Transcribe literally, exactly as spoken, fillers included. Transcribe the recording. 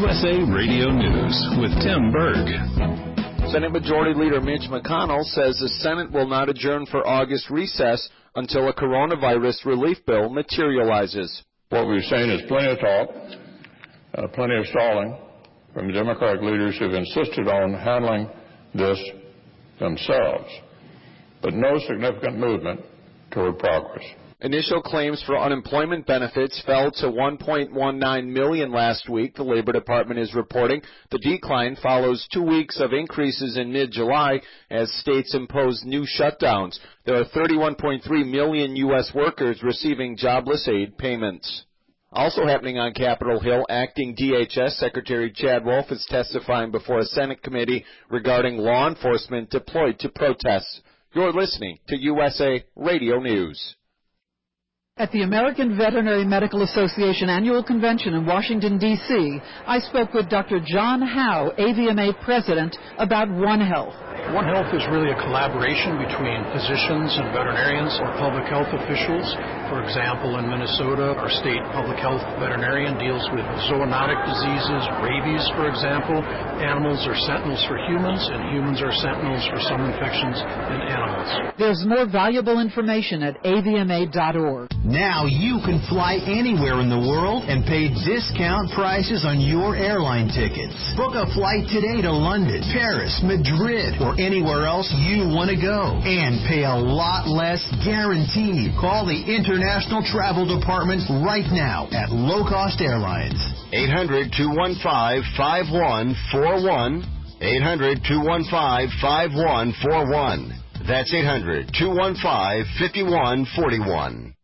S A Radio News with Tim Berg. Senate Majority Leader Mitch McConnell says the Senate will not adjourn for August recess until a coronavirus relief bill materializes. What we've seen is plenty of talk, uh, plenty of stalling from the Democratic leaders who've insisted on handling this themselves, but no significant movement toward progress. Initial claims for unemployment benefits fell to one point one nine million last week, the Labor Department is reporting. The decline follows two weeks of increases in mid-July as states impose new shutdowns. There are thirty-one point three million U S workers receiving jobless aid payments. Also happening on Capitol Hill, acting D H S Secretary Chad Wolf is testifying before a Senate committee regarding law enforcement deployed to protests. You're listening to U S A Radio News. At the American Veterinary Medical Association Annual Convention in Washington, D C, I spoke with Doctor John Howe, A V M A President, about One Health. One Health is really a collaboration between physicians and veterinarians or public health officials. For example, in Minnesota, our state public health veterinarian deals with zoonotic diseases, rabies, for example. Animals are sentinels for humans, and humans are sentinels for some infections in animals. There's more valuable information at A V M A dot org. Now you can fly anywhere in the world and pay discount prices on your airline tickets. Book a flight today to London, Paris, Madrid, or anywhere else you want to go and pay a lot less guaranteed. Call the International Travel Department right now at Low Cost Airlines. eight hundred, two one five, five one four one. eight hundred, two one five, five one four one. That's eight hundred, two one five, five one four one.